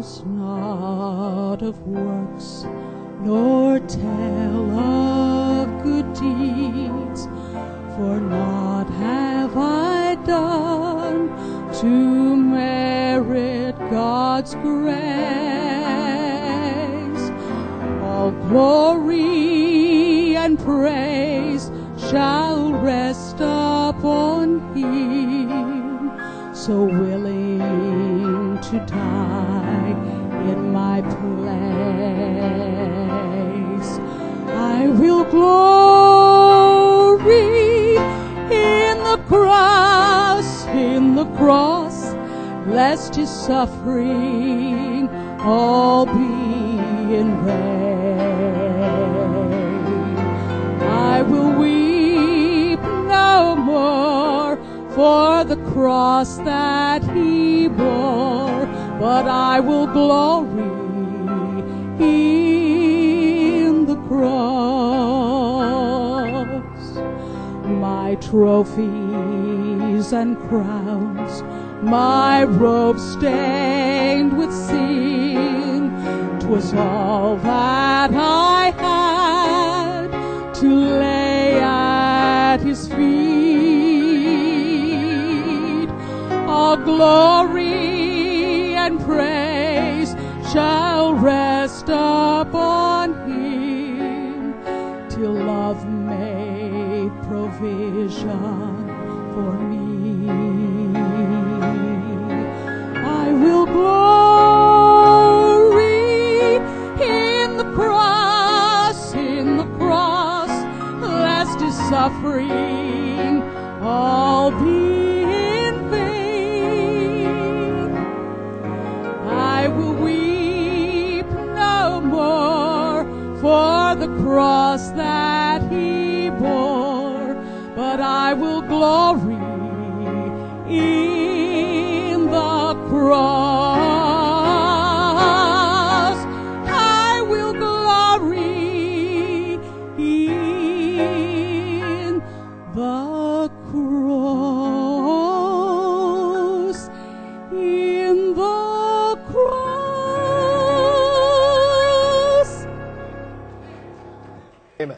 boast not of works, nor tell of good deeds, for naught have I done to merit God's grace. All glory and praise shall rest upon Him, so willing to die in my place. I will glory in the cross, lest His suffering all be in vain. I will weep no more for the cross that He bore, but I will glory in the cross. My trophies and crowns, my robe stained with sin, 'twas all that I had to lay at His feet. All glory and praise shall rest upon Him, till love made provision for me. I will glory in the cross, lest His suffering all be in vain. I will weep no more for the cross that He bore, but I will glory in the cross. I will glory in the cross. In the cross. Amen.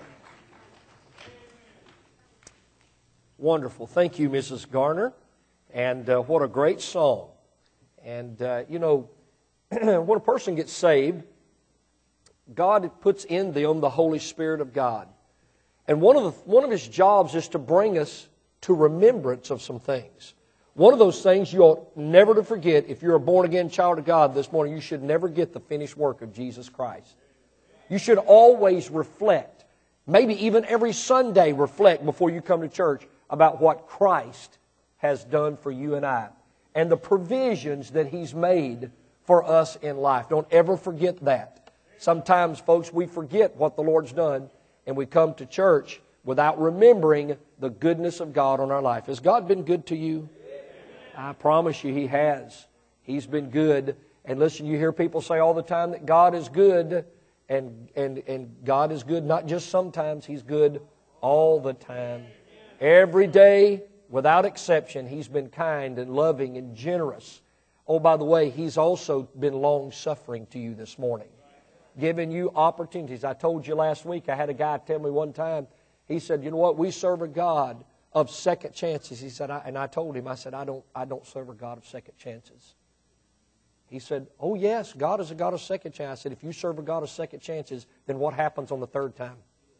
Wonderful. Thank you, Mrs. Garner. And what a great song. And, when a person gets saved, God puts in them the Holy Spirit of God. And one of His jobs is to bring us to remembrance of some things. One of those things you ought never to forget. If you're a born-again child of God this morning, you should never get the finished work of Jesus Christ. You should always reflect, maybe even every Sunday reflect before you come to church about what Christ has done for you and I, and the provisions that He's made for us in life. Don't ever forget that. Sometimes, folks, we forget what the Lord's done, and we come to church without remembering the goodness of God on our life. Has God been good to you? I promise you He has. He's been good. And listen, you hear people say all the time that God is good, and God is good not just sometimes. He's good all the time. Every day, without exception, He's been kind and loving and generous. Oh, by the way, He's also been long-suffering to you this morning, giving you opportunities. I told you last week, I had a guy tell me one time, he said, you know what, we serve a God of second chances. He said, and I told him, I said, I don't serve a God of second chances. He said, oh yes, God is a God of second chances. I said, if you serve a God of second chances, then what happens on the third time?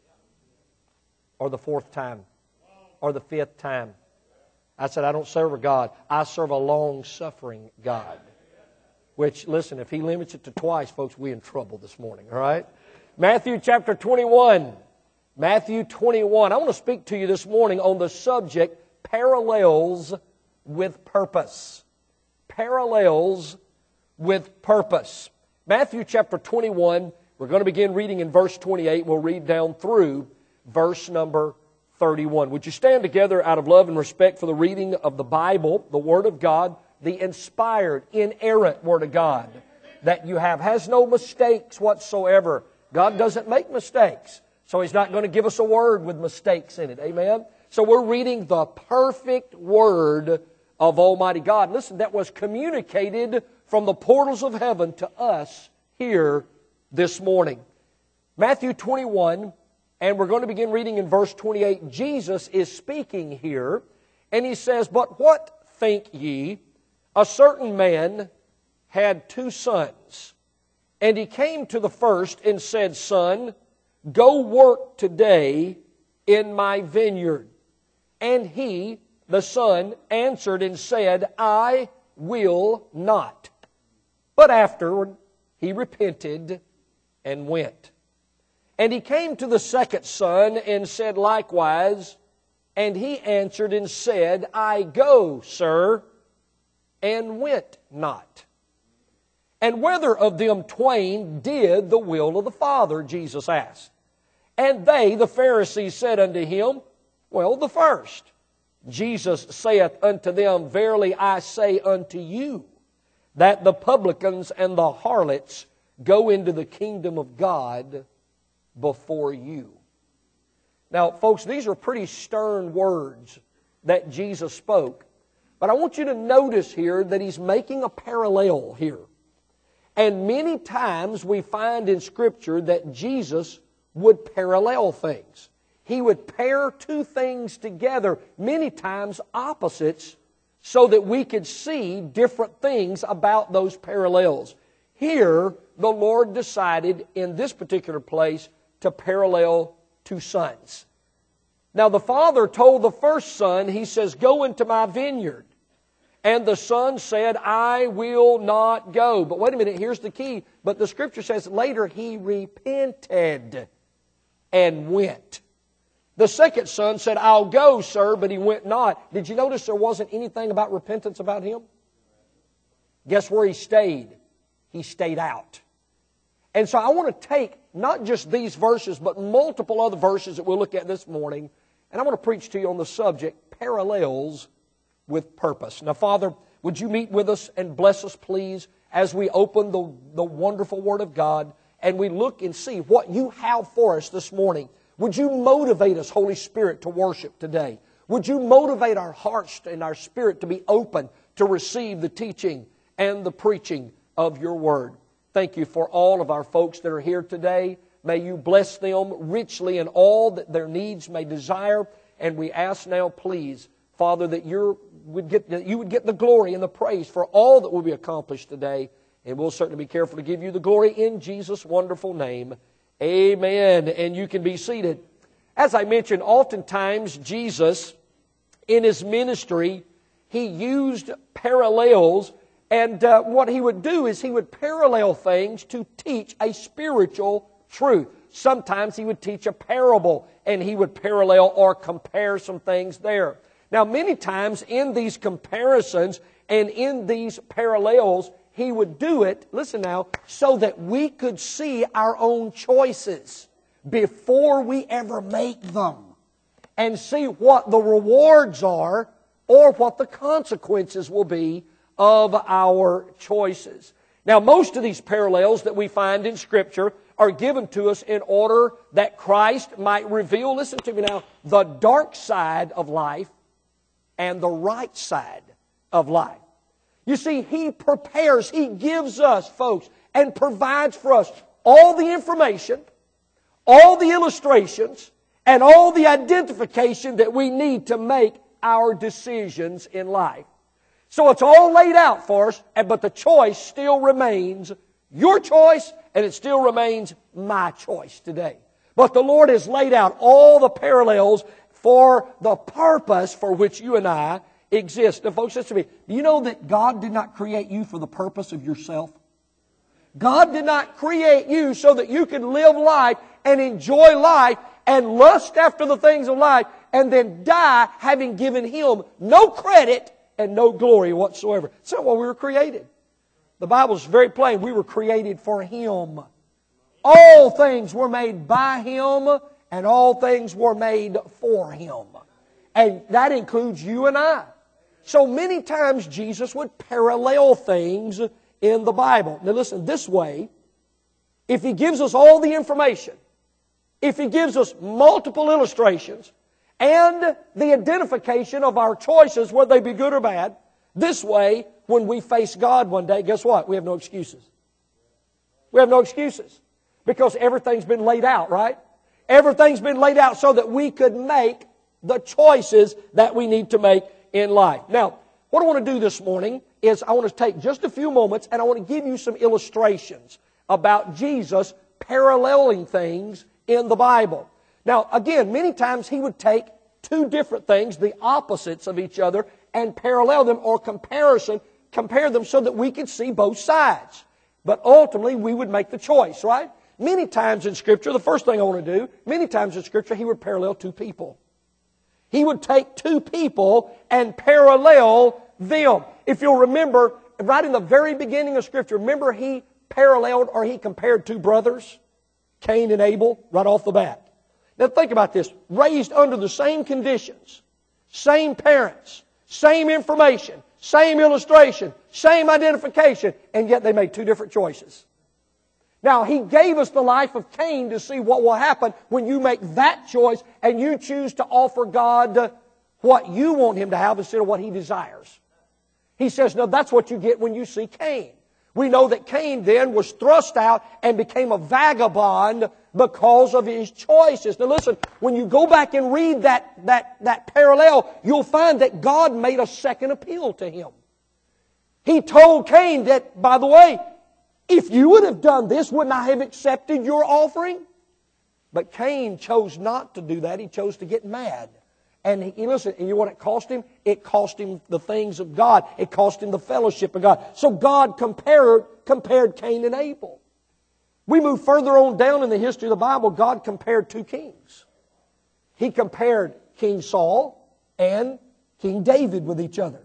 Or the fourth time? Or the fifth time? I said, I don't serve a God. I serve a long-suffering God. Which, listen, if He limits it to twice, folks, we're in trouble this morning, all right? Matthew chapter 21. Matthew 21. I want to speak to you this morning on the subject, parallels with purpose. Parallels with purpose. Matthew chapter 21, we're going to begin reading in verse 28. We'll read down through verse number 31. Would you stand together out of love and respect for the reading of the Bible, the Word of God, the inspired, inerrant Word of God that you have. Has no mistakes whatsoever. God doesn't make mistakes, so He's not going to give us a word with mistakes in it. Amen? So we're reading the perfect Word of Almighty God. Listen, that was communicated from the portals of heaven to us here this morning. Matthew 21, and we're going to begin reading in verse 28. Jesus is speaking here, and He says, "But what think ye? A certain man had 2 sons. And he came to the first and said, Son, go work today in my vineyard. And he, the son, answered and said, I will not. But afterward he repented and went. And he came to the second son and said likewise. And he answered and said, I go, sir, and went not. And whether of them twain did the will of the Father? Jesus asked. And they, the Pharisees, said unto him, Well, the first. Jesus saith unto them, Verily I say unto you, that the publicans and the harlots go into the kingdom of God before you. Now, folks, these are pretty stern words that Jesus spoke. But I want you to notice here that He's making a parallel here. And many times we find in Scripture that Jesus would parallel things. He would pair 2 things together, many times opposites, so that we could see different things about those parallels. Here, the Lord decided in this particular place to parallel 2 sons. Now the father told the first son, he says, Go into my vineyard. And the son said, I will not go. But wait a minute, here's the key. But the Scripture says later he repented and went. The second son said, I'll go, sir, but he went not. Did you notice there wasn't anything about repentance about him? Guess where he stayed? He stayed out. And so I want to take not just these verses, but multiple other verses that we'll look at this morning, and I want to preach to you on the subject, parallels with purpose. Now, Father, would you meet with us and bless us, please, as we open the wonderful Word of God and we look and see what you have for us this morning. Would you motivate us, Holy Spirit, to worship today? Would you motivate our hearts and our spirit to be open to receive the teaching and the preaching of your Word? Thank you for all of our folks that are here today. May you bless them richly in all that their needs may desire. And we ask now, please, Father, that you would get the glory and the praise for all that will be accomplished today. And we'll certainly be careful to give you the glory in Jesus' wonderful name. Amen. And you can be seated. As I mentioned, oftentimes Jesus, in His ministry, He used parallels. And what He would do is He would parallel things to teach a spiritual truth. Sometimes He would teach a parable and He would parallel or compare some things there. Now, many times in these comparisons and in these parallels, He would do it, listen now, so that we could see our own choices before we ever make them and see what the rewards are or what the consequences will be of our choices. Now, most of these parallels that we find in Scripture are given to us in order that Christ might reveal, listen to me now, the dark side of life and the right side of life. You see, He prepares, He gives us, folks, and provides for us all the information, all the illustrations, and all the identification that we need to make our decisions in life. So it's all laid out for us, but the choice still remains your choice, and it still remains my choice today. But the Lord has laid out all the parallels for the purpose for which you and I exist. Now, folks, listen to me. Do you know that God did not create you for the purpose of yourself? God did not create you so that you could live life and enjoy life and lust after the things of life and then die having given Him no credit and no glory whatsoever. That's not why we were created. The Bible is very plain. We were created for Him. All things were made by Him, and all things were made for Him. And that includes you and I. So many times Jesus would parallel things in the Bible. Now listen, this way, if He gives us all the information, if He gives us multiple illustrations, and the identification of our choices, whether they be good or bad, this way when we face God one day, guess what? We have no excuses. We have no excuses. Because everything's been laid out, right? Everything's been laid out so that we could make the choices that we need to make in life. Now, what I want to do this morning is I want to take just a few moments and I want to give you some illustrations about Jesus paralleling things in the Bible. Now, again, many times He would take two different things, the opposites of each other, and parallel them or compare them so that we could see both sides. But ultimately, we would make the choice, right? Many times in Scripture, the first thing I want to do, many times in Scripture, He would parallel two people. He would take two people and parallel them. If you'll remember, right in the very beginning of Scripture, remember He paralleled or He compared two brothers, Cain and Abel, right off the bat. Now think about this. Raised under the same conditions, same parents, same information, same illustration, same identification, and yet they made two different choices. Now, He gave us the life of Cain to see what will happen when you make that choice and you choose to offer God what you want Him to have instead of what He desires. He says, no, that's what you get when you see Cain. We know that Cain then was thrust out and became a vagabond because of his choices. Now listen, when you go back and read that parallel, you'll find that God made a second appeal to him. He told Cain that, by the way, if you would have done this, wouldn't I have accepted your offering? But Cain chose not to do that. He chose to get mad. And listen, and you know what it cost him? It cost him the things of God. It cost him the fellowship of God. So God compared Cain and Abel. We move further on down in the history of the Bible, God compared two kings. He compared King Saul and King David with each other.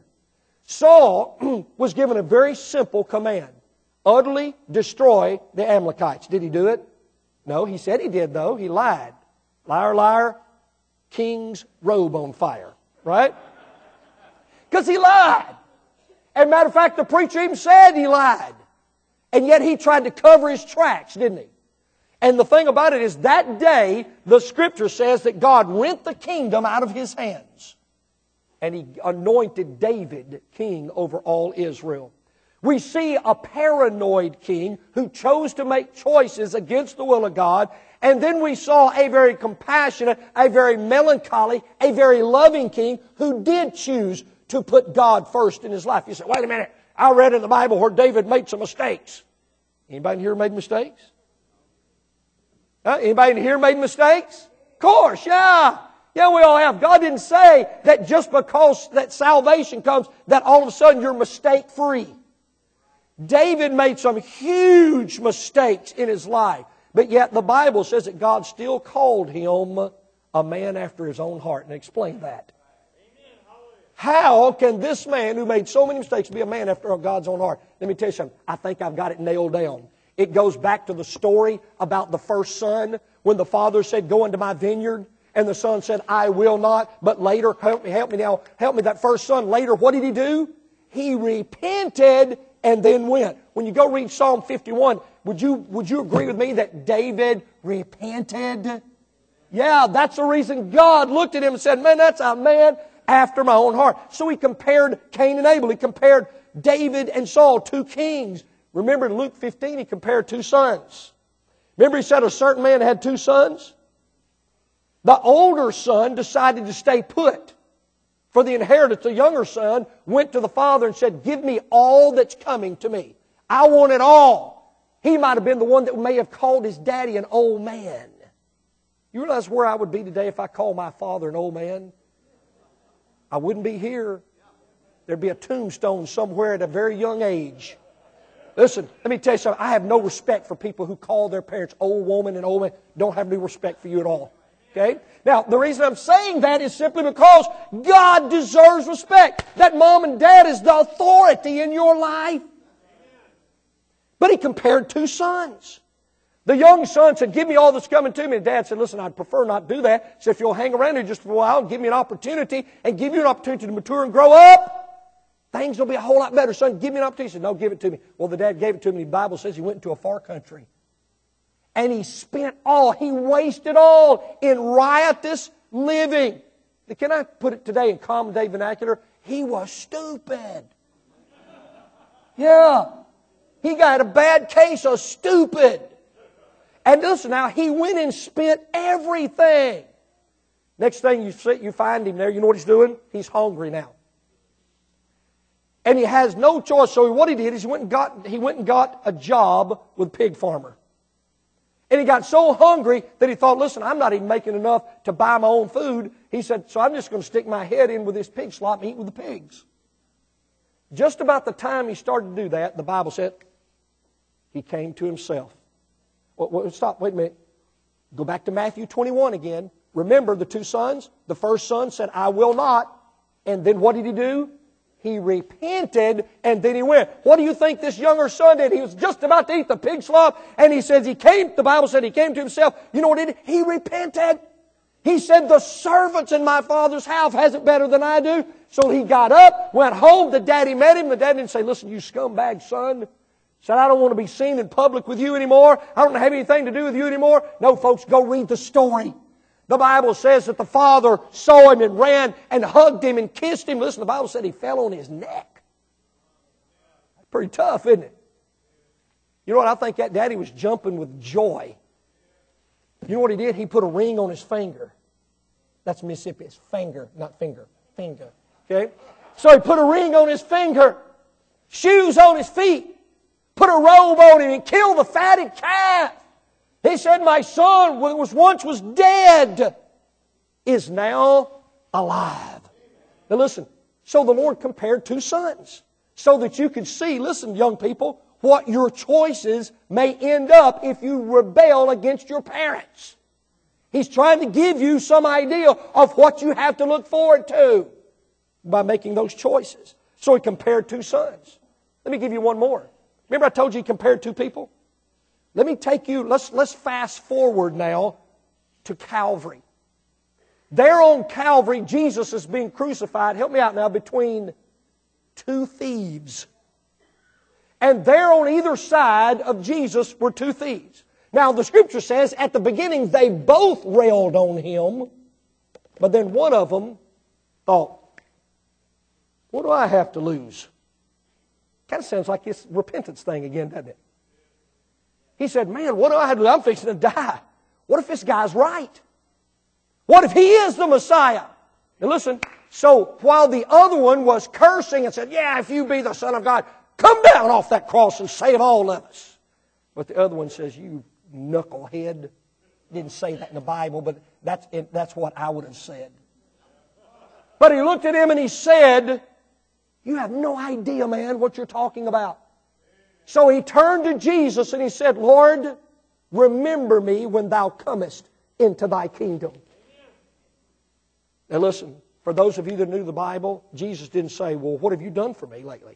Saul was given a very simple command. Utterly destroy the Amalekites. Did he do it? No, he said he did though. He lied. Liar, liar. King's robe on fire. Right? Because he lied. As a matter of fact, the preacher even said he lied. And yet he tried to cover his tracks, didn't he? And the thing about it is that day, the Scripture says that God rent the kingdom out of his hands. And He anointed David king over all Israel. We see a paranoid king who chose to make choices against the will of God. And then we saw a very compassionate, a very melancholy, a very loving king who did choose to put God first in his life. You say, wait a minute, I read in the Bible where David made some mistakes. Anybody in here made mistakes? Anybody in here made mistakes? Of course, yeah. Yeah, we all have. God didn't say that just because that salvation comes, that all of a sudden you're mistake-free. David made some huge mistakes in his life, but yet the Bible says that God still called him a man after His own heart. And explain that. How can this man who made so many mistakes be a man after God's own heart? Let me tell you something. I think I've got it nailed down. It goes back to the story about the first son when the father said, go into my vineyard. And the son said, I will not. But later, help me now. Help me, that first son. Later, what did he do? He repented and then went. When you go read Psalm 51, would you agree with me that David repented? Yeah, that's the reason God looked at him and said, man, that's a man after my own heart. So He compared Cain and Abel. He compared David and Saul, two kings. Remember in Luke 15, He compared two sons. Remember He said a certain man had two sons? The older son decided to stay put for the inheritance. The younger son went to the father and said, give me all that's coming to me. I want it all. He might have been the one that may have called his daddy an old man. You realize where I would be today if I called my father an old man? I wouldn't be here. There'd be a tombstone somewhere at a very young age. Listen, let me tell you something. I have no respect for people who call their parents old woman and old man. Don't have any respect for you at all. Okay? Now, the reason I'm saying that is simply because God deserves respect. That mom and dad is the authority in your life. But He compared two sons. The young son said, give me all that's coming to me. And Dad said, listen, I'd prefer not do that. He said, if you'll hang around here just for a while and give me an opportunity and give you an opportunity to mature and grow up, things will be a whole lot better. Son, give me an opportunity. He said, no, give it to me. Well, the dad gave it to him. The Bible says he went into a far country. And he wasted all in riotous living. Can I put it today in common day vernacular? He was stupid. Yeah. He got a bad case of stupid. And listen now, he went and spent everything. Next thing you find him there, you know what he's doing? He's hungry now. And he has no choice. So what he did is he went and got a job with a pig farmer. And he got so hungry that he thought, listen, I'm not even making enough to buy my own food. He said, so I'm just going to stick my head in with this pig slop and eat with the pigs. Just about the time he started to do that, the Bible said, he came to himself. Stop, wait a minute. Go back to Matthew 21 again. Remember the two sons? The first son said, I will not. And then what did he do? He repented, and then he went. What do you think this younger son did? He was just about to eat the pig slop, and he says the Bible said he came to himself. You know what he did? He repented. He said, the servants in my father's house has it better than I do. So he got up, went home. The daddy met him. The daddy didn't say, listen, you scumbag son. Said, I don't want to be seen in public with you anymore. I don't have anything to do with you anymore. No, folks, go read the story. The Bible says that the father saw him and ran and hugged him and kissed him. Listen, the Bible said he fell on his neck. Pretty tough, isn't it? You know what? I think that daddy was jumping with joy. You know what he did? He put a ring on his finger. That's Mississippi. It's finger, not finger. Finger. Okay? So he put a ring on his finger, shoes on his feet, put a robe on him and killed the fatted calf. He said, my son, who was dead, is now alive. Now listen, so the Lord compared two sons so that you could see, listen, young people, what your choices may end up if you rebel against your parents. He's trying to give you some idea of what you have to look forward to by making those choices. So he compared two sons. Let me give you one more. Remember I told you he compared two people? Let me take you, let's fast forward now to Calvary. There on Calvary, Jesus is being crucified, help me out now, between two thieves. And there on either side of Jesus were two thieves. Now the Scripture says at the beginning they both railed on Him, but then one of them thought, what do I have to lose? Kind of sounds like this repentance thing again, doesn't it? He said, man, what do I have to do? I'm fixing to die. What if this guy's right? What if he is the Messiah? Now listen, so while the other one was cursing and said, yeah, if you be the Son of God, come down off that cross and save all of us. But the other one says, you knucklehead. Didn't say that in the Bible, but that's what I would have said. But he looked at him and he said, you have no idea, man, what you're talking about. So he turned to Jesus and he said, Lord, remember me when thou comest into thy kingdom. Now listen, for those of you that knew the Bible, Jesus didn't say, well, what have you done for me lately?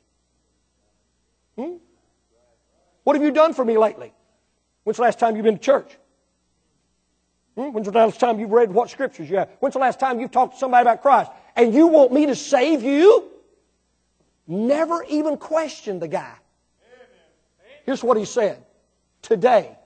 What have you done for me lately? When's the last time you've been to church? When's the last time you've read what scriptures you have? When's the last time you've talked to somebody about Christ? And you want me to save you? Never even question the guy. Here's what he said. Today,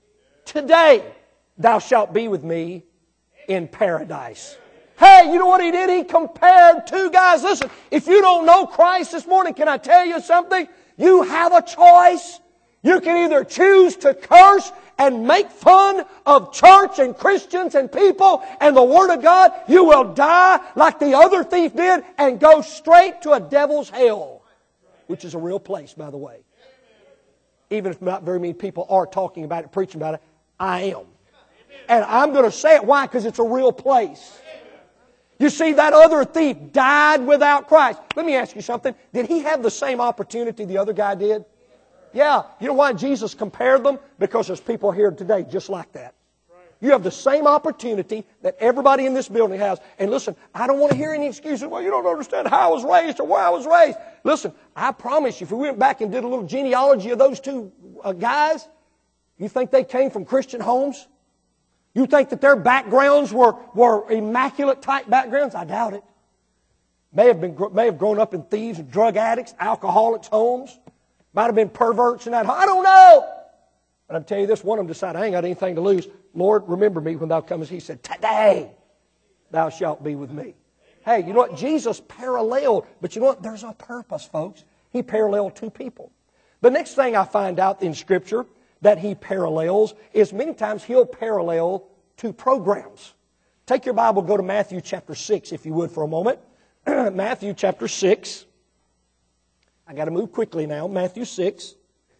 thou shalt be with me in paradise. Hey, you know what he did? He compared two guys. Listen, if you don't know Christ this morning, can I tell you something? You have a choice. You can either choose to curse and make fun of church and Christians and people and the Word of God. You will die like the other thief did and go straight to a devil's hell, which is a real place, by the way. Even if not very many people are talking about it, preaching about it, I am. And I'm going to say it. Why? Because it's a real place. You see, that other thief died without Christ. Let me ask you something. Did he have the same opportunity the other guy did? Yeah. You know why Jesus compared them? Because there's people here today just like that. You have the same opportunity that everybody in this building has. And listen, I don't want to hear any excuses. Well, you don't understand how I was raised or where I was raised. Listen, I promise you, if we went back and did a little genealogy of those two guys, you think they came from Christian homes? You think that their backgrounds were immaculate type backgrounds? I doubt it. May have grown up in thieves and drug addicts, alcoholics' homes. Might have been perverts in that home. I don't know. But I'm telling you this, one of them decided, I ain't got anything to lose. Lord, remember me when thou comest. He said, today thou shalt be with me. Hey, you know what? Jesus paralleled. But you know what? There's a purpose, folks. He paralleled two people. The next thing I find out in Scripture that He parallels is many times He'll parallel two programs. Take your Bible, go to Matthew chapter 6, if you would, for a moment. Matthew chapter 6. I got to move quickly now. Matthew 6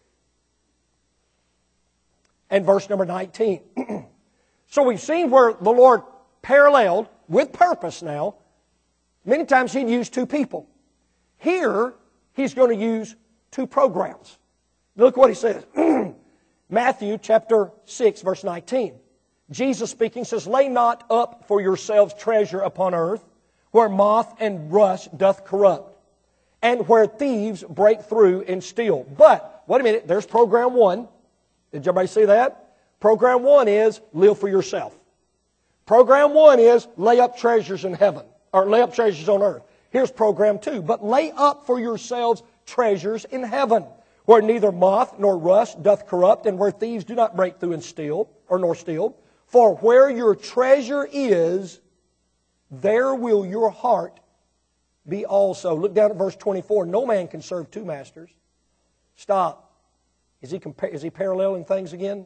and verse number 19. So we've seen where the Lord paralleled with purpose now. Many times He'd use two people. Here, He's going to use two programs. Look what He says. Matthew chapter 6, verse 19. Jesus speaking says, "Lay not up for yourselves treasure upon earth, where moth and rust doth corrupt, and where thieves break through and steal." But, wait a minute, there's program one. Did everybody see that? Program one is live for yourself. Program one is lay up treasures in heaven, or lay up treasures on earth. Here's program two. "But lay up for yourselves treasures in heaven, where neither moth nor rust doth corrupt, and where thieves do not break through and steal, or nor steal. For where your treasure is, there will your heart be also." Look down at verse 24. "No man can serve two masters." Stop. Is he paralleling things again?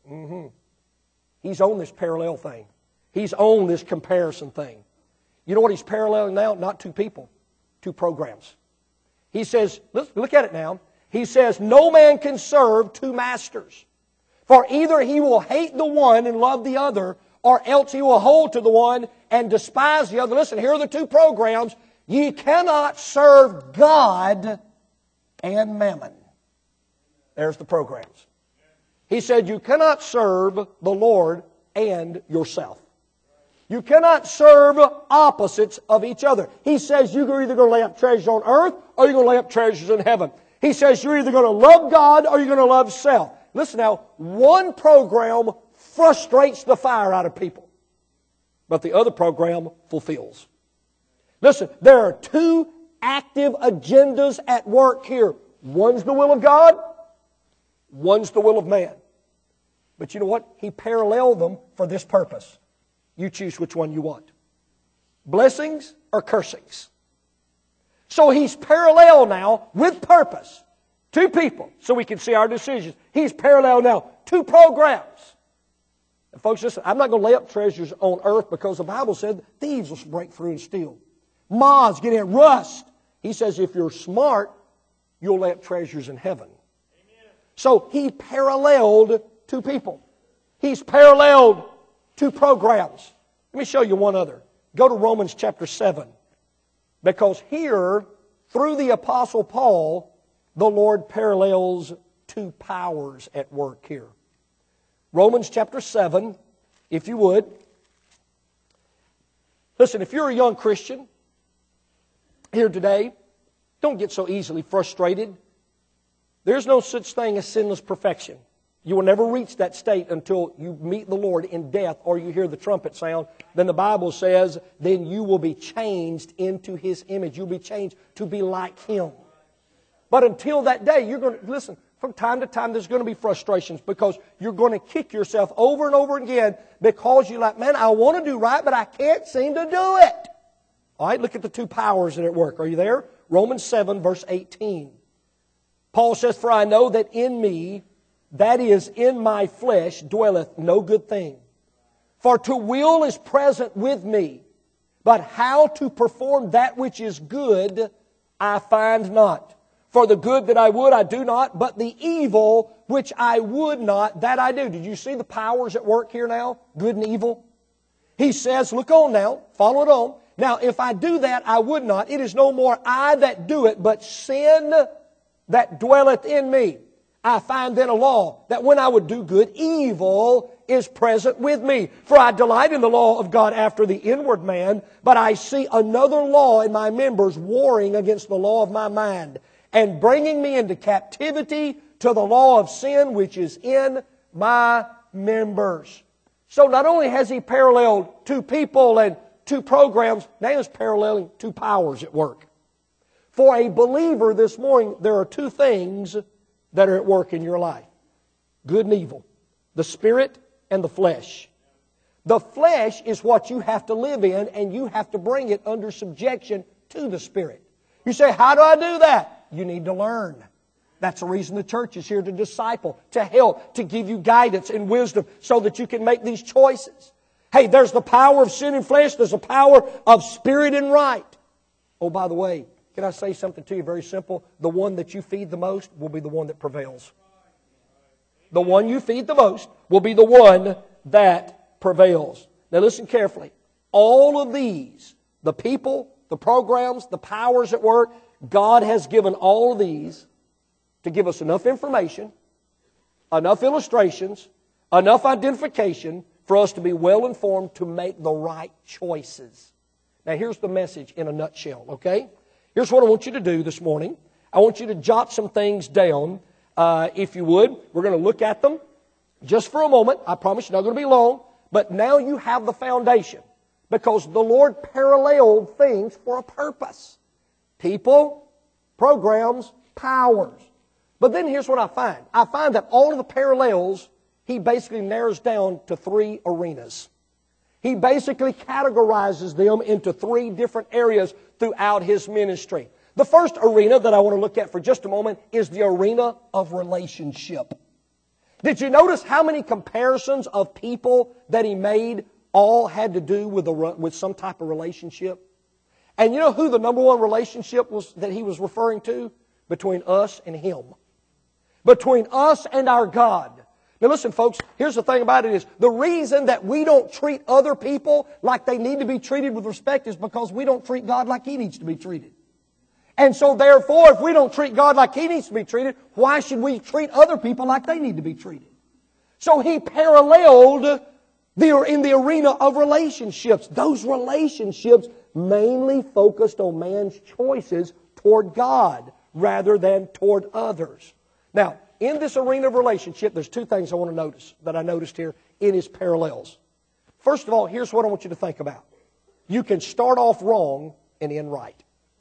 He's on this parallel thing. He's on this comparison thing. You know what he's paralleling now? Not two people, two programs. He says, look at it now. He says, "No man can serve two masters. For either he will hate the one and love the other, or else he will hold to the one and despise the other." Listen, here are the two programs. Ye cannot serve God and mammon. There's the programs. He said you cannot serve the Lord and yourself. You cannot serve opposites of each other. He says you're either going to lay up treasures on earth or you're going to lay up treasures in heaven. He says you're either going to love God or you're going to love self. Listen now, one program frustrates the fire out of people, but the other program fulfills. Listen, there are two active agendas at work here. One's the will of God, one's the will of man. But you know what? He paralleled them for this purpose. You choose which one you want. Blessings or cursings. So He's parallel now with purpose. Two people, so we can see our decisions. He's parallel now. Two programs. And folks, listen, I'm not going to lay up treasures on earth because the Bible said thieves will break through and steal. Moths get in, rust. He says if you're smart, you'll lay up treasures in heaven. Amen. So He paralleled two people. He's paralleled two programs. Let me show you one other. Go to Romans chapter 7. Because here, through the Apostle Paul, the Lord parallels two powers at work here. Romans chapter 7, if you would. Listen, if you're a young Christian here today, don't get so easily frustrated. There's no such thing as sinless perfection. You will never reach that state until you meet the Lord in death or you hear the trumpet sound. Then the Bible says, then you will be changed into His image. You'll be changed to be like Him. But until that day, you're going to, listen, from time to time there's going to be frustrations because you're going to kick yourself over and over again because you're like, man, I want to do right, but I can't seem to do it. All right, look at the two powers that are at work. Are you there? Romans 7, verse 18. Paul says, "For I know that in me, that is, in my flesh, dwelleth no good thing. For to will is present with me, but how to perform that which is good I find not. For the good that I would I do not, but the evil which I would not, that I do." Did you see the powers at work here now? Good and evil. He says, look on now, follow it on. "Now if I do that I would not, it is no more I that do it, but sin that dwelleth in me. I find then a law, that when I would do good, evil is present with me. For I delight in the law of God after the inward man, but I see another law in my members warring against the law of my mind, and bringing me into captivity to the law of sin which is in my members." So not only has He paralleled two people and two programs, now He's paralleling two powers at work. For a believer this morning, there are two things that are at work in your life. Good and evil. The spirit and the flesh. The flesh is what you have to live in, and you have to bring it under subjection to the Spirit. You say, how do I do that? you need to learn. That's the reason the church is here, to disciple, to help, to give you guidance and wisdom so that you can make these choices. Hey, there's the power of sin and flesh. There's the power of spirit and right. Oh, by the way, can I say something to you very simple? The one that you feed the most will be the one that prevails. The one you feed the most will be the one that prevails. Now listen carefully. All of these, the people, the programs, the powers at work, God has given all of these to give us enough information, enough illustrations, enough identification for us to be well informed to make the right choices. Now here's the message in a nutshell, okay? Here's what I want you to do this morning. I want you to jot some things down, if you would. We're going to look at them just for a moment. I promise you're not going to be long. But now you have the foundation, because the Lord paralleled things for a purpose. People, programs, powers. But then here's what I find. I find that all of the parallels, He basically narrows down to 3 arenas. He basically categorizes them into 3 different areas throughout His ministry. The first arena that I want to look at for just a moment is the arena of relationship. Did you notice how many comparisons of people that He made all had to do with some type of relationship? And you know who the number one relationship was that He was referring to? Between us and Him. Between us and our God. Now listen, folks, here's the thing about it is, the reason that we don't treat other people like they need to be treated with respect is because we don't treat God like He needs to be treated. And so therefore, if we don't treat God like He needs to be treated, why should we treat other people like they need to be treated? So He paralleled in the arena of relationships. Those relationships mainly focused on man's choices toward God rather than toward others. Now, in this arena of relationship, there's 2 things I want to notice that I noticed here in His parallels. First of all, here's what I want you to think about. You can start off wrong and end right.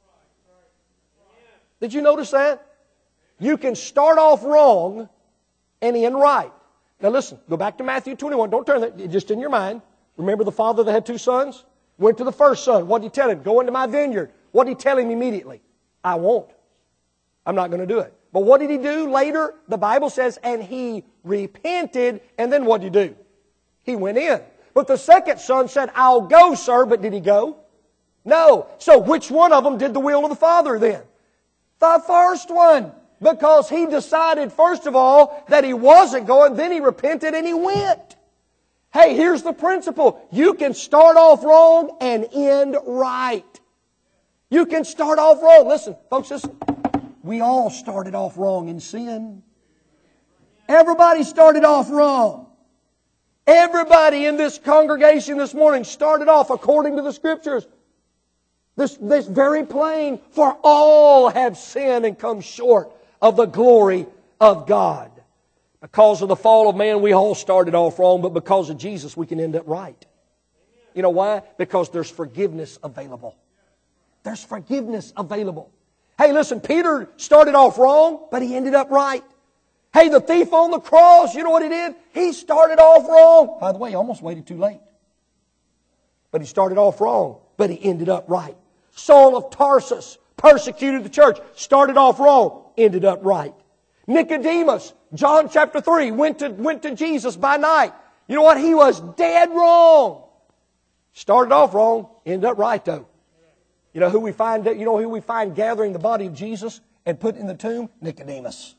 Did you notice that? You can start off wrong and end right. Now listen, go back to Matthew 21. Don't turn that, just in your mind. Remember the father that had 2 sons? Went to the first son. What did he tell him? Go into my vineyard. What did he tell him immediately? I won't. I'm not going to do it. But what did he do later? The Bible says, and he repented, and then what did he do? He went in. But the second son said, I'll go, sir, but did he go? No. So which one of them did the will of the Father then? The first one. Because he decided, first of all, that he wasn't going, then he repented and he went. Hey, here's the principle. You can start off wrong and end right. You can start off wrong. Listen, folks, listen. We all started off wrong in sin. Everybody started off wrong. Everybody in this congregation this morning started off according to the Scriptures. This very plain. For all have sinned and come short of the glory of God. Because of the fall of man, we all started off wrong, but because of Jesus, we can end up right. You know why? Because there's forgiveness available. There's forgiveness available. Hey, listen, Peter started off wrong, but he ended up right. Hey, the thief on the cross, you know what he did? He started off wrong. By the way, he almost waited too late. But he started off wrong, but he ended up right. Saul of Tarsus persecuted the church, started off wrong, ended up right. Nicodemus, John chapter 3, went to Jesus by night. You know what? He was dead wrong. Started off wrong, ended up right though. You know who we find gathering the body of Jesus and put in the tomb? Nicodemus.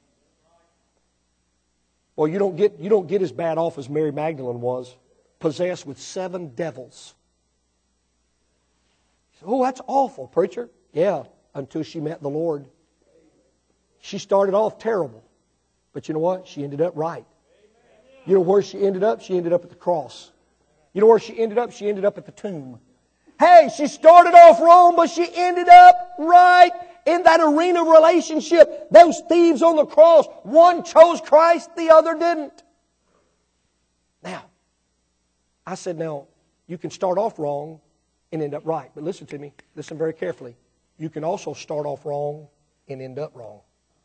Well, you don't get as bad off as Mary Magdalene was, possessed with 7 devils. Oh, that's awful, preacher. Yeah, until she met the Lord. She started off terrible. But you know what? She ended up right. You know where she ended up? She ended up at the cross. You know where she ended up? She ended up at the tomb. Hey, she started off wrong, but she ended up right in that arena relationship. Those thieves on the cross, one chose Christ, the other didn't. Now, I said, now, you can start off wrong and end up right. But listen to me. Listen very carefully. You can also start off wrong and end up wrong.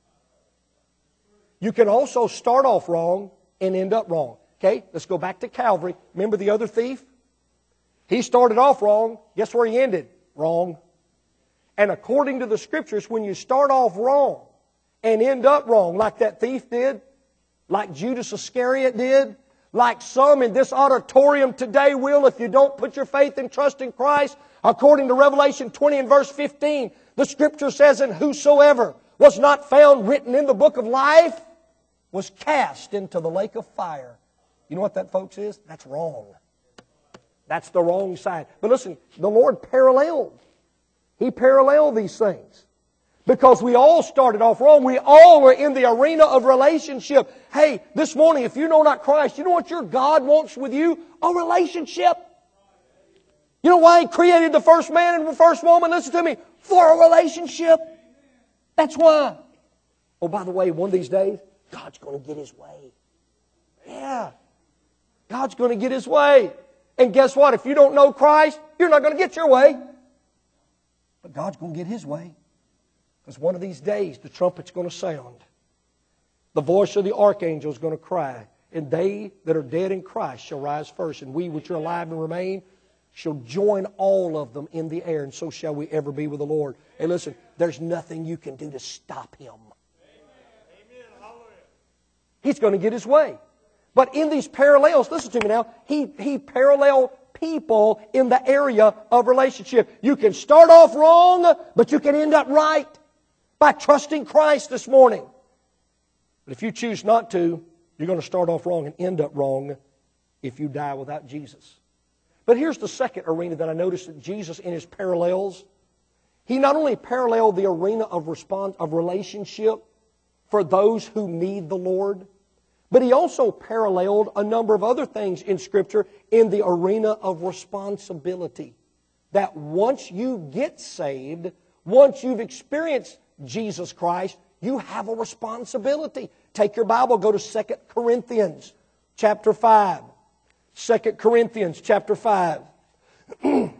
You can also start off wrong and end up wrong. Okay, let's go back to Calvary. Remember the other thief? He started off wrong. Guess where he ended? Wrong. And according to the Scriptures, when you start off wrong and end up wrong, like that thief did, like Judas Iscariot did, like some in this auditorium today will, if you don't put your faith and trust in Christ, according to Revelation 20 and verse 15, the Scripture says, and whosoever was not found written in the book of life was cast into the lake of fire. You know what that, folks, is? That's wrong. That's the wrong side. But listen, the Lord paralleled. He paralleled these things. Because we all started off wrong. We all were in the arena of relationship. Hey, this morning, if you know not Christ, you know what your God wants with you? A relationship. You know why He created the first man and the first woman? Listen to me. For a relationship. That's why. Oh, by the way, one of these days, God's going to get His way. Yeah. God's going to get His way. And guess what? If you don't know Christ, you're not going to get your way. But God's going to get His way. Because one of these days, the trumpet's going to sound. The voice of the archangel is going to cry. And they that are dead in Christ shall rise first. And we which are alive and remain shall join all of them in the air. And so shall we ever be with the Lord. Hey, listen, there's nothing you can do to stop Him. He's going to get His way. But in these parallels, listen to me now, He paralleled people in the area of relationship. You can start off wrong, but you can end up right by trusting Christ this morning. But if you choose not to, you're going to start off wrong and end up wrong if you die without Jesus. But here's the second arena that I noticed that Jesus in His parallels, He not only paralleled the arena of relationship for those who need the Lord, but He also paralleled a number of other things in Scripture in the arena of responsibility. That once you get saved, once you've experienced Jesus Christ, you have a responsibility. Take your Bible, go to 2 Corinthians chapter 5. 2 Corinthians chapter 5. 2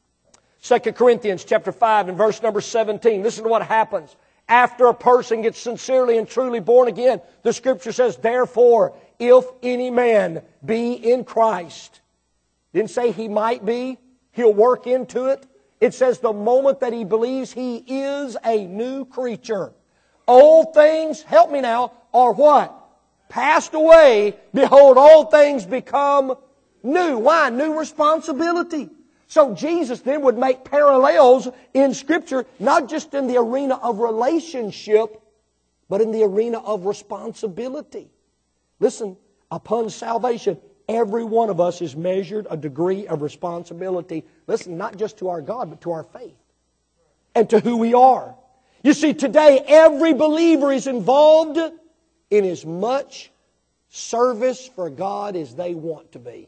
Corinthians chapter 5 and verse number 17. Listen to what happens. After a person gets sincerely and truly born again, the Scripture says, therefore, if any man be in Christ. Didn't say he might be. He'll work into it. It says the moment that he believes he is a new creature. Old things, help me now, are what? Passed away. Behold, all things become new. Why? New responsibility. So Jesus then would make parallels in Scripture, not just in the arena of relationship, but in the arena of responsibility. Listen, upon salvation, every one of us is measured a degree of responsibility. Listen, not just to our God, but to our faith and to who we are. You see, today every believer is involved in as much service for God as they want to be.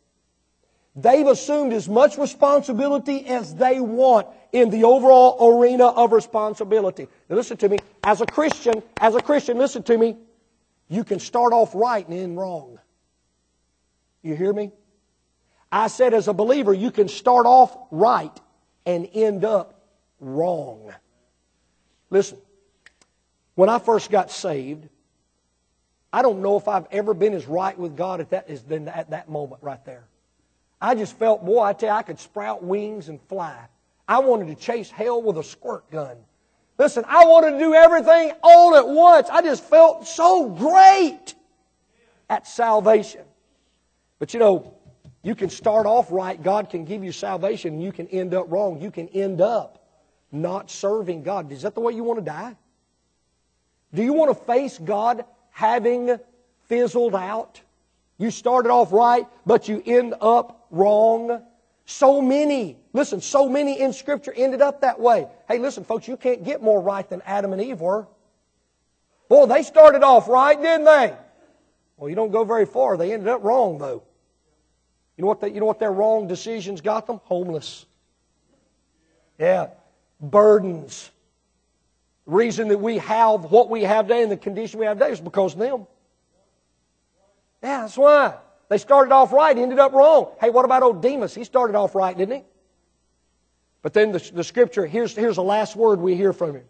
They've assumed as much responsibility as they want in the overall arena of responsibility. Now listen to me. As a Christian, listen to me. You can start off right and end wrong. You hear me? I said as a believer, you can start off right and end up wrong. Listen, when I first got saved, I don't know if I've ever been as right with God at that moment right there. I just felt, boy, I tell you, I could sprout wings and fly. I wanted to chase hell with a squirt gun. Listen, I wanted to do everything all at once. I just felt so great at salvation. But you know, you can start off right. God can give you salvation and you can end up wrong. You can end up not serving God. Is that the way you want to die? Do you want to face God having fizzled out? You started off right, but you end up wrong. So many in Scripture ended up that way. Hey, listen, folks, you can't get more right than Adam and Eve were. Boy, they started off right, didn't they? Well, you don't go very far. They ended up wrong, though. You know what their wrong decisions got them? Homeless. Yeah. Burdens. The reason that we have what we have today and the condition we have today is because of them. Yeah, that's why. They started off right, ended up wrong. Hey, what about old Demas? He started off right, didn't he? But then the Scripture, here's the last word we hear from him.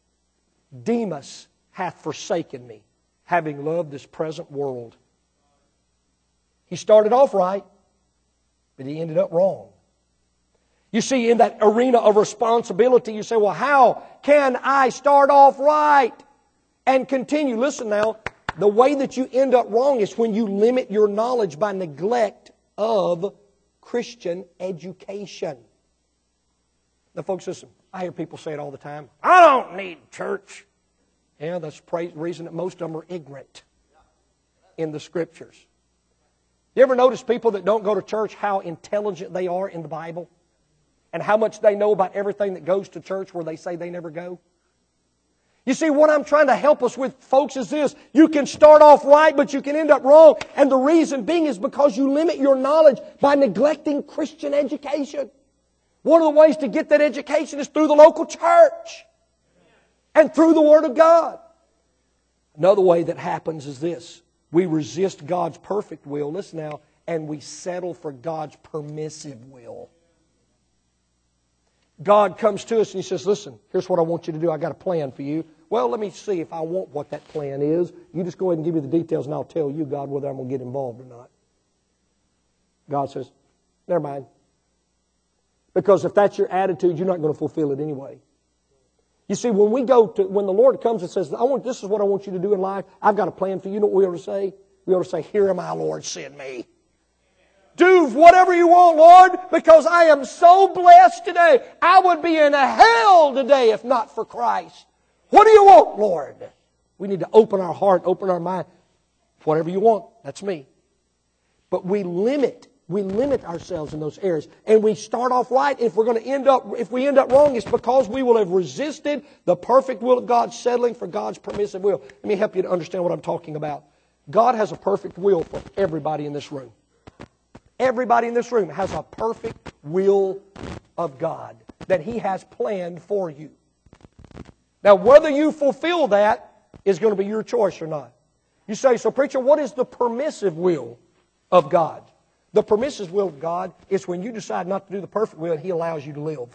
Demas hath forsaken me, having loved this present world. He started off right, but he ended up wrong. You see, in that arena of responsibility, you say, well, how can I start off right and continue? Listen now, the way that you end up wrong is when you limit your knowledge by neglect of Christian education. Now, folks, listen, I hear people say it all the time. I don't need church. Yeah, that's the reason that most of them are ignorant in the Scriptures. You ever notice people that don't go to church, how intelligent they are in the Bible? And how much they know about everything that goes to church where they say they never go? You see, what I'm trying to help us with, folks, is this. You can start off right, but you can end up wrong. And the reason being is because you limit your knowledge by neglecting Christian education. One of the ways to get that education is through the local church and through the Word of God. Another way that happens is this. We resist God's perfect will, listen now, and we settle for God's permissive will. God comes to us and He says, listen, here's what I want you to do. I got a plan for you. Well, let me see if I want what that plan is. You just go ahead and give me the details and I'll tell you, God, whether I'm going to get involved or not. God says, never mind. Because if that's your attitude, you're not going to fulfill it anyway. You see, when the Lord comes and says, this is what I want you to do in life, I've got a plan for you, you know what we ought to say? We ought to say, here am I, Lord, send me. Do whatever you want, Lord, because I am so blessed today. I would be in hell today if not for Christ. What do you want, Lord? We need to open our heart, open our mind. Whatever you want, that's me. But we limit ourselves in those areas. And we start off right. If we end up wrong, it's because we will have resisted the perfect will of God, settling for God's permissive will. Let me help you to understand what I'm talking about. God has a perfect will for everybody in this room. Everybody in this room has a perfect will of God that He has planned for you. Now, whether you fulfill that is going to be your choice or not. You say, so preacher, what is the permissive will of God? The permissive will of God is when you decide not to do the perfect will and He allows you to live.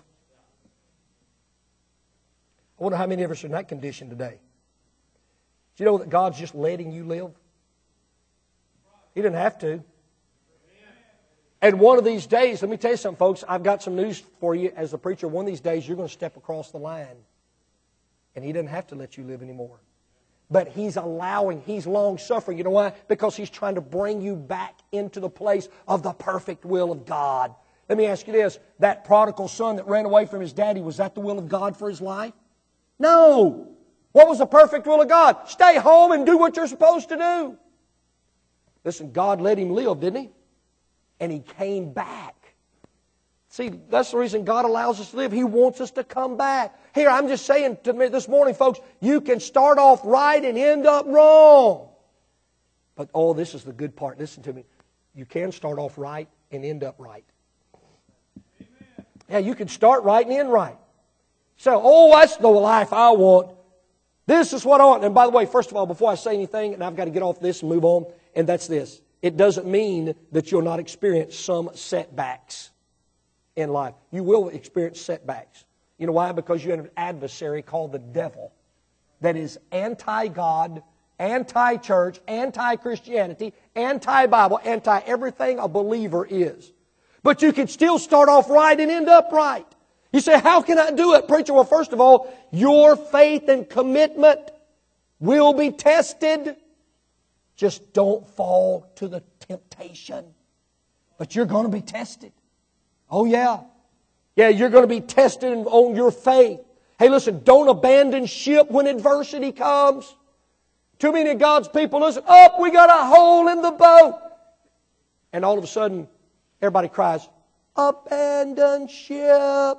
I wonder how many of us are in that condition today. Do you know that God's just letting you live? He didn't have to. And one of these days, let me tell you something, folks, I've got some news for you as a preacher. One of these days, you're going to step across the line. And He doesn't have to let you live anymore. But He's long-suffering. You know why? Because He's trying to bring you back into the place of the perfect will of God. Let me ask you this. That prodigal son that ran away from his daddy, was that the will of God for his life? No. What was the perfect will of God? Stay home and do what you're supposed to do. Listen, God let him live, didn't He? And he came back. See, that's the reason God allows us to live. He wants us to come back. Here, I'm just saying to me this morning, folks, you can start off right and end up wrong. But, this is the good part. Listen to me. You can start off right and end up right. Amen. Yeah, you can start right and end right. So, that's the life I want. This is what I want. And by the way, first of all, before I say anything, and I've got to get off this and move on, and that's this. It doesn't mean that you'll not experience some setbacks in life. You will experience setbacks. You know why? Because you have an adversary called the devil that is anti-God, anti-church, anti-Christianity, anti-Bible, anti-everything a believer is. But you can still start off right and end up right. You say, how can I do it, preacher? Well, first of all, your faith and commitment will be tested. Just don't fall to the temptation. But you're going to be tested. Oh, yeah. Yeah, you're going to be tested on your faith. Hey, listen, don't abandon ship when adversity comes. Too many of God's people, listen, we got a hole in the boat. And all of a sudden, everybody cries, abandon ship.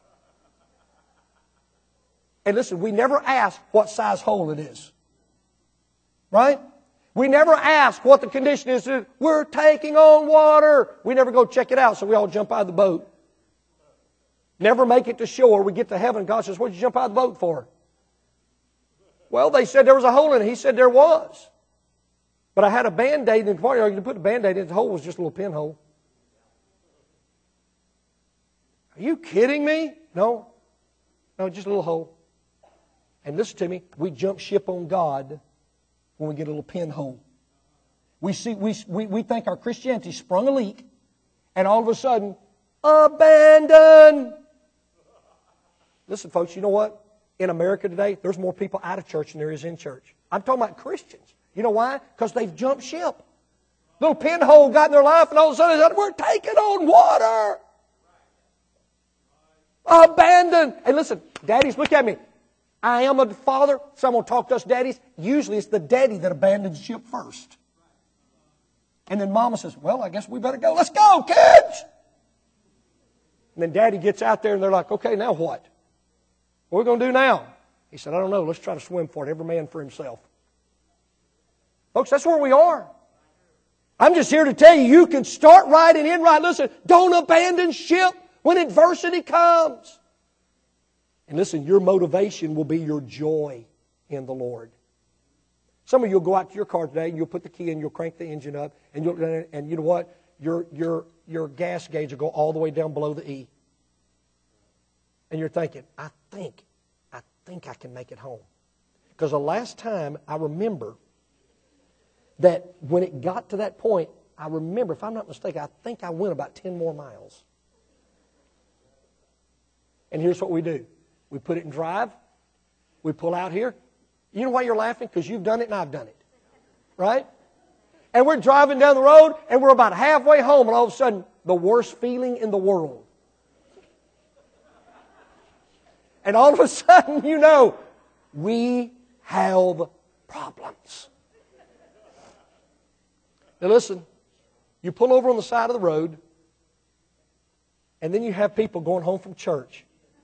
And listen, we never ask what size hole it is. Right? We never ask what the condition is. We're taking on water. We never go check it out, so we all jump out of the boat. Never make it to shore. We get to heaven. God says, what did you jump out of the boat for? Well, they said there was a hole in it. He said there was. But I had a Band-Aid in the party. You put a Band-Aid in, the hole was just a little pinhole. Are you kidding me? No, just a little hole. And listen to me, we jump ship on God when we get a little pinhole. We think our Christianity sprung a leak, and all of a sudden, abandoned. Listen, folks, you know what? In America today, there's more people out of church than there is in church. I'm talking about Christians. You know why? Because they've jumped ship. Little pinhole got in their life, and all of a sudden they said, we're taking on water. Abandoned. And listen, daddies, look at me. I am a father, so I'm going to talk to us daddies. Usually it's the daddy that abandons ship first. And then mama says, well, I guess we better go. Let's go, kids. And then daddy gets out there and they're like, okay, now what? What are we going to do now? He said, I don't know. Let's try to swim for it. Every man for himself. Folks, that's where we are. I'm just here to tell you, you can start right and end right. Listen, don't abandon ship when adversity comes. And listen, your motivation will be your joy in the Lord. Some of you will go out to your car today and you'll put the key in, you'll crank the engine up, and you know what? Your gas gauge will go all the way down below the E. And you're thinking, I think I can make it home. Because the last time I remember that when it got to that point, I remember, if I'm not mistaken, I think I went about 10 more miles. And here's what we do. We put it in drive. We pull out here. You know why you're laughing? Because you've done it and I've done it. Right? And we're driving down the road and we're about halfway home and all of a sudden, the worst feeling in the world. And all of a sudden, you know, we have problems. Now listen, you pull over on the side of the road and then you have people going home from church.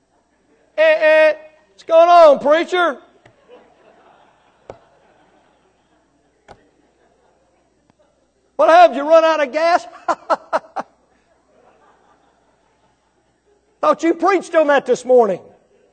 What's going on, preacher? What happened? You run out of gas? Thought you preached on that this morning.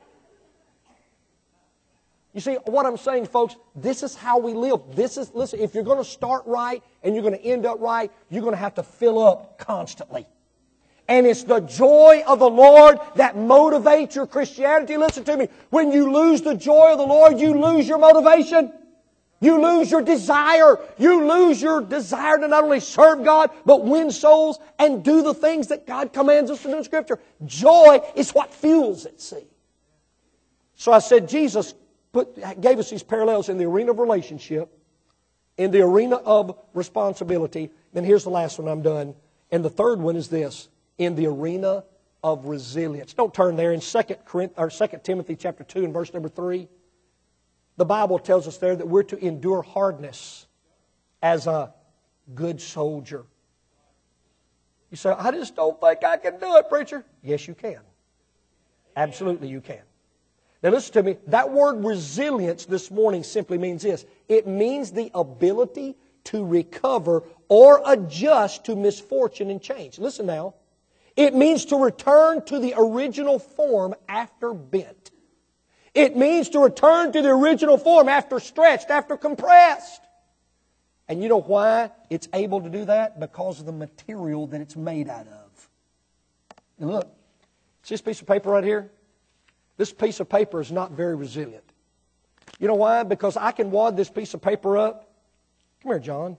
You see, what I'm saying, folks, this is how we live. Listen, if you're going to start right and you're going to end up right, you're going to have to fill up constantly. And it's the joy of the Lord that motivates your Christianity. Listen to me. When you lose the joy of the Lord, you lose your motivation. You lose your desire. You lose your desire to not only serve God, but win souls and do the things that God commands us to do in Scripture. Joy is what fuels it, see. So I said Jesus gave us these parallels in the arena of relationship, in the arena of responsibility. Then here's the last one, I'm done. And the third one is this, in the arena of resilience. Don't turn there. In 2 Timothy chapter 2 and verse number 3, the Bible tells us there that we're to endure hardness as a good soldier. You say, I just don't think I can do it, preacher. Yes, you can. Absolutely you can. Now listen to me. That word resilience this morning simply means this. It means the ability to recover or adjust to misfortune and change. Listen now. It means to return to the original form after bent. It means to return to the original form after stretched, after compressed. And you know why it's able to do that? Because of the material that it's made out of. And look, see this piece of paper right here? This piece of paper is not very resilient. You know why? Because I can wad this piece of paper up. Come here, John.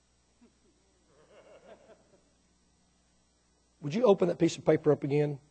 Would you open that piece of paper up again?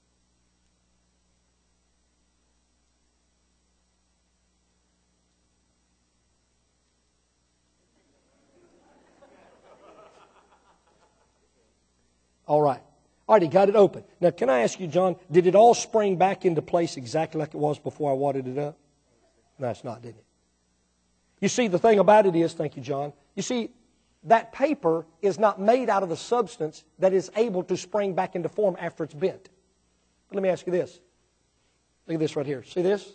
All right. Already got it open. Now, can I ask you, John, did it all spring back into place exactly like it was before I wadded it up? No, it's not, did it? You see, the thing about it is, thank you, John, you see, that paper is not made out of the substance that is able to spring back into form after it's bent. But let me ask you this. Look at this right here. See this?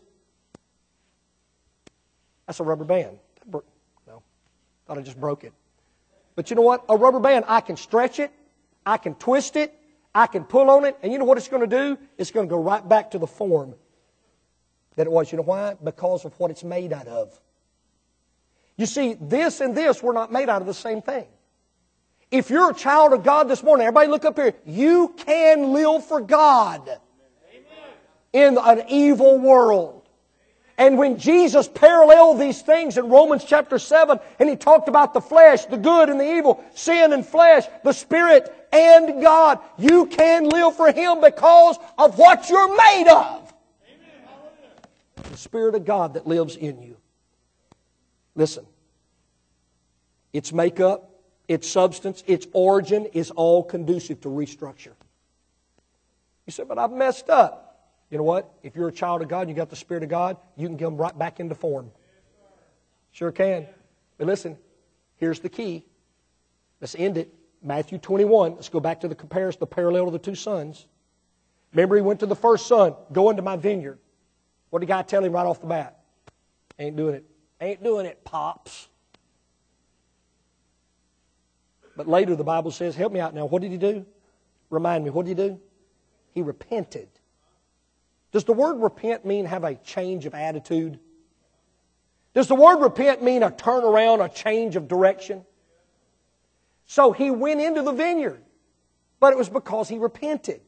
That's a rubber band. No, thought I just broke it. But you know what? A rubber band, I can stretch it, I can twist it, I can pull on it, and you know what it's going to do? It's going to go right back to the form that it was. You know why? Because of what it's made out of. You see, this and this were not made out of the same thing. If you're a child of God this morning, everybody look up here, you can live for God in an evil world. And when Jesus paralleled these things in Romans chapter 7, and He talked about the flesh, the good and the evil, sin and flesh, the Spirit and God, you can live for Him because of what you're made of. The Spirit of God that lives in you. Listen, its makeup, its substance, its origin is all conducive to restructure. You say, but I've messed up. You know what? If you're a child of God and you got the Spirit of God, you can come right back into form. Sure can. But listen, here's the key. Let's end it. Matthew 21. Let's go back to the comparison, the parallel of the two sons. Remember, he went to the first son, go into my vineyard. What did the guy tell him right off the bat? Ain't doing it. Ain't doing it, Pops. But later the Bible says, help me out now, what did he do? Remind me, what did he do? He repented. Does the word repent mean have a change of attitude? Does the word repent mean a turnaround, a change of direction? So he went into the vineyard, but it was because he repented.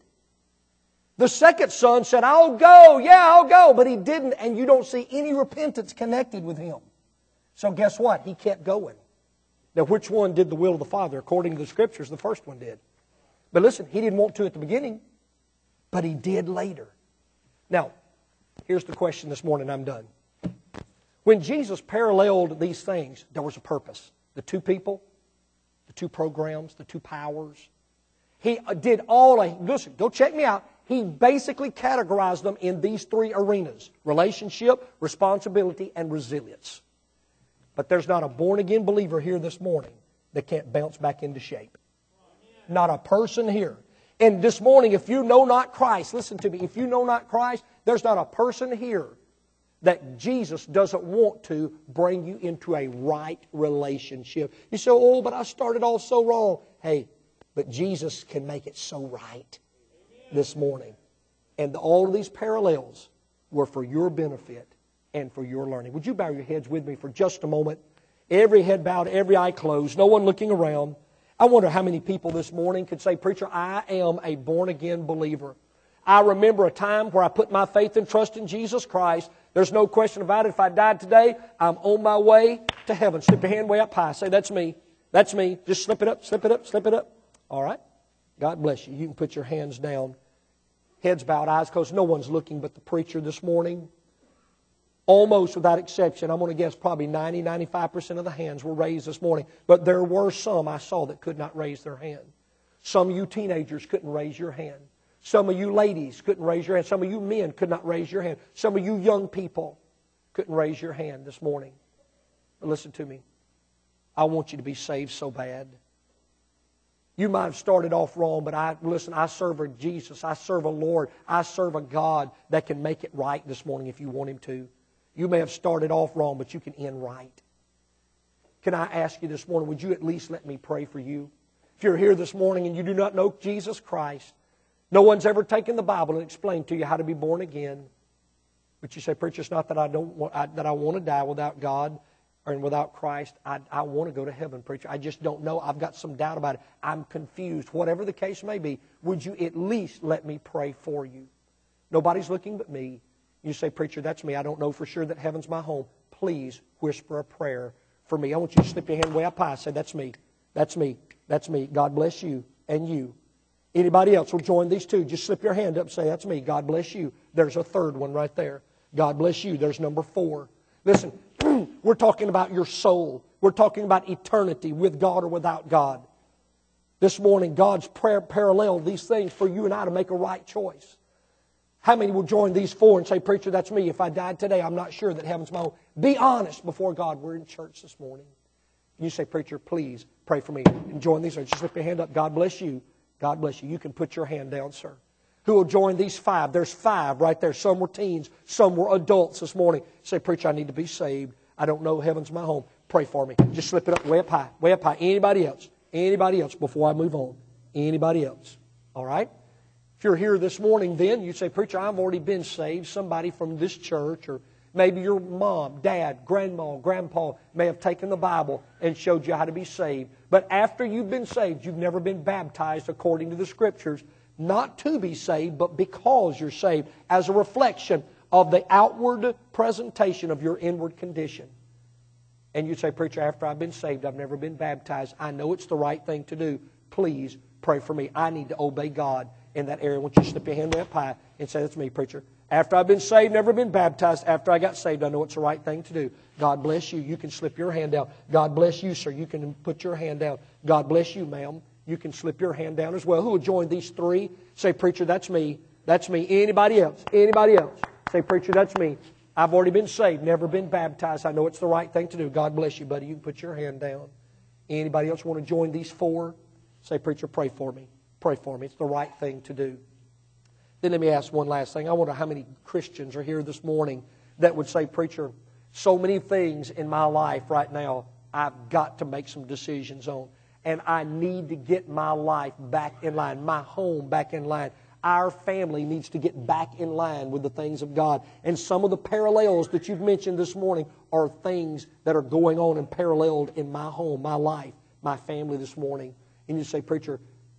The second son said, I'll go, yeah, I'll go, but he didn't, and you don't see any repentance connected with him. So guess what? He kept going. Now, which one did the will of the Father? According to the Scriptures, the first one did. But listen, he didn't want to at the beginning, but he did later. Now, here's the question this morning, I'm done. When Jesus paralleled these things, there was a purpose. The two people, the two programs, the two powers. He did listen, go check me out. He basically categorized them in these three arenas: relationship, responsibility, and resilience. But there's not a born-again believer here this morning that can't bounce back into shape. Not a person here. And this morning, if you know not Christ, listen to me, if you know not Christ, there's not a person here that Jesus doesn't want to bring you into a right relationship. You say, oh, but I started off so wrong. Hey, but Jesus can make it so right this morning. And all of these parallels were for your benefit and for your learning. Would you bow your heads with me for just a moment? Every head bowed, every eye closed, no one looking around. I wonder how many people this morning could say, Preacher, I am a born-again believer. I remember a time where I put my faith and trust in Jesus Christ. There's no question about it. If I died today, I'm on my way to heaven. Slip your hand way up high. Say, that's me. That's me. Just slip it up, slip it up, slip it up. All right? God bless you. You can put your hands down. Heads bowed, eyes closed. No one's looking but the preacher this morning. Almost without exception, I'm going to guess probably 90-95% of the hands were raised this morning. But there were some I saw that could not raise their hand. Some of you teenagers couldn't raise your hand. Some of you ladies couldn't raise your hand. Some of you men could not raise your hand. Some of you young people couldn't raise your hand this morning. But listen to me. I want you to be saved so bad. You might have started off wrong, but I serve a Jesus. I serve a Lord. I serve a God that can make it right this morning if you want Him to. You may have started off wrong, but you can end right. Can I ask you this morning, would you at least let me pray for you? If you're here this morning and you do not know Jesus Christ, no one's ever taken the Bible and explained to you how to be born again. But you say, Preacher, it's not that I want to die without God or without Christ. I want to go to heaven, Preacher. I just don't know. I've got some doubt about it. I'm confused. Whatever the case may be, would you at least let me pray for you? Nobody's looking but me. You say, Preacher, that's me. I don't know for sure that heaven's my home. Please whisper a prayer for me. I want you to slip your hand way up high. Say, that's me. That's me. That's me. God bless you and you. Anybody else will join these two. Just slip your hand up and say, that's me. God bless you. There's a third one right there. God bless you. There's number 4. Listen, we're talking about your soul. We're talking about eternity with God or without God. This morning, God's prayer paralleled these things for you and I to make a right choice. How many will join these 4 and say, Preacher, that's me. If I died today, I'm not sure that heaven's my home. Be honest before God. We're in church this morning. You say, Preacher, please pray for me. And join these. Just slip your hand up. God bless you. God bless you. You can put your hand down, sir. Who will join these 5? There's 5 right there. Some were teens. Some were adults this morning. Say, Preacher, I need to be saved. I don't know heaven's my home. Pray for me. Just slip it up way up high. Way up high. Anybody else? Anybody else before I move on? Anybody else? All right? If you're here this morning then, you say, Preacher, I've already been saved. Somebody from this church or maybe your mom, dad, grandma, grandpa may have taken the Bible and showed you how to be saved. But after you've been saved, you've never been baptized according to the Scriptures, not to be saved, but because you're saved, as a reflection of the outward presentation of your inward condition. And you say, preacher, after I've been saved, I've never been baptized. I know it's the right thing to do. Please pray for me. I need to obey God in that area. I want you to slip your hand way up high and say, that's me, preacher. After I've been saved, never been baptized. After I got saved, I know it's the right thing to do. God bless you. You can slip your hand down. God bless you, sir. You can put your hand down. God bless you, ma'am. You can slip your hand down as well. Who will join these three? Say, preacher, that's me. That's me. Anybody else? Anybody else? Say, preacher, that's me. I've already been saved, never been baptized. I know it's the right thing to do. God bless you, buddy. You can put your hand down. Anybody else want to join these four? Say, preacher, pray for me. Pray for me. It's the right thing to do. Then let me ask one last thing. I wonder how many Christians are here this morning that would say, preacher, so many things in my life right now I've got to make some decisions on. And I need to get my life back in line, my home back in line. Our family needs to get back in line with the things of God. And some of the parallels that you've mentioned this morning are things that are going on and paralleled in my home, my life, my family this morning. And you say, preacher,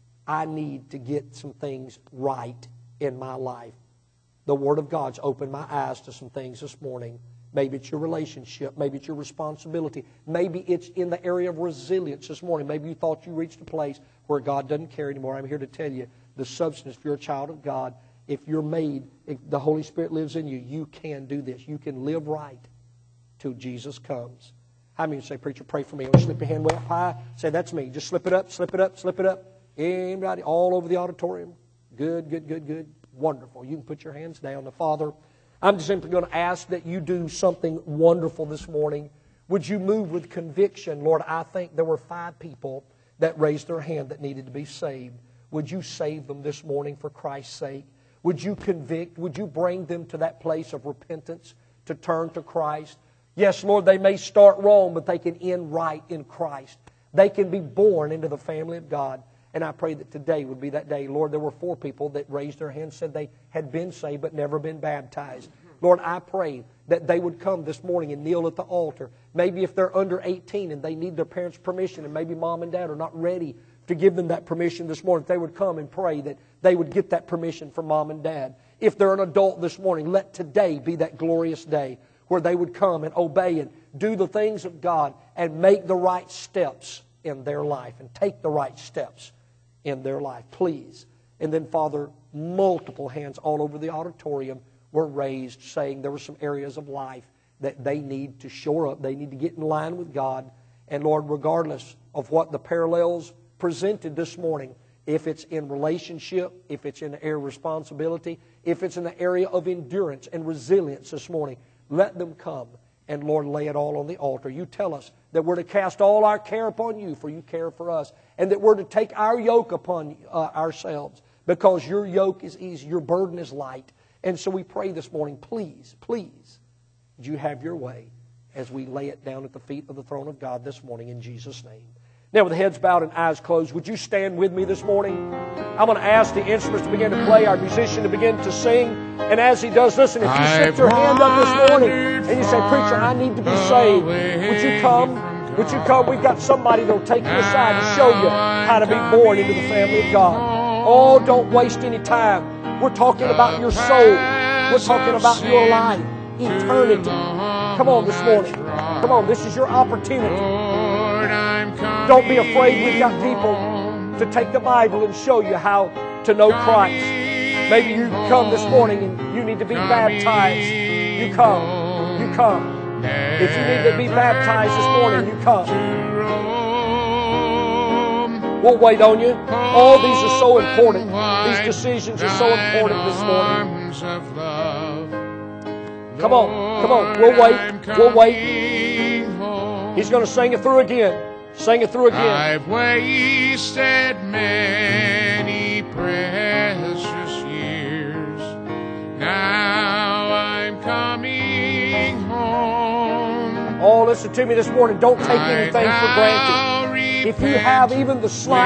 I need to get some things right in my life. The Word of God's opened my eyes to some things this morning. Maybe it's your relationship. Maybe it's your responsibility. Maybe it's in the area of resilience this morning. Maybe you thought you reached a place where God doesn't care anymore. I'm here to tell you, the substance, if you're a child of God, if you're made, if the Holy Spirit lives in you, you can do this. You can live right till Jesus comes. How many of you say, preacher, pray for me? Slip your hand way up high. Say, that's me. Just slip it up, slip it up, slip it up. Anybody all over the auditorium? Good, good, good, good. Wonderful. You can put your hands down. Now, Father, I'm just simply going to ask that you do something wonderful this morning. Would you move with conviction? Lord, I think there were 5 people that raised their hand that needed to be saved. Would you save them this morning for Christ's sake? Would you convict? Would you bring them to that place of repentance to turn to Christ? Yes, Lord, they may start wrong, but they can end right in Christ. They can be born into the family of God. And I pray that today would be that day. Lord, there were 4 people that raised their hands, said they had been saved but never been baptized. Lord, I pray that they would come this morning and kneel at the altar. Maybe if they're under 18 and they need their parents' permission, and maybe mom and dad are not ready to give them that permission this morning, if they would come and pray that they would get that permission from mom and dad. If they're an adult this morning, let today be that glorious day where they would come and obey and do the things of God and make the right steps in their life and take the right steps in their life, please. And then, Father, multiple hands all over the auditorium were raised saying there were some areas of life that they need to shore up. They need to get in line with God. And Lord, regardless of what the parallels presented this morning, if it's in relationship, if it's in the area of responsibility, if it's in the area of endurance and resilience this morning, let them come and, Lord, lay it all on the altar. You tell us that we're to cast all our care upon you, for you care for us, and that we're to take our yoke upon ourselves, because your yoke is easy, your burden is light. And so we pray this morning, please, please, would you have your way as we lay it down at the feet of the throne of God this morning in Jesus' name. Now, with heads bowed and eyes closed, would you stand with me this morning? I'm going to ask the instruments to begin to play, our musician to begin to sing. And as he does, listen, if you slipped your hand up this morning and you say, preacher, I need to be saved, would you come? Would you come? We've got somebody that will take you aside and show you how to be born into the family of God. Oh, don't waste any time. We're talking about your soul. We're talking about your life, eternity. Come on this morning. Come on, this is your opportunity. Don't be afraid. We've got people to take the Bible and show you how to know Christ. Maybe you come this morning and you need to be baptized. You come. You come. If you need to be baptized this morning, you come. We'll wait on you. All these are so important. These decisions are so important this morning. Come on. Come on. We'll wait. We'll wait. He's going to sing it through again. Sing it through again. I've wasted many precious years. Now I'm coming home. Oh, listen to me this morning. Don't take anything for granted. If you have even the slightest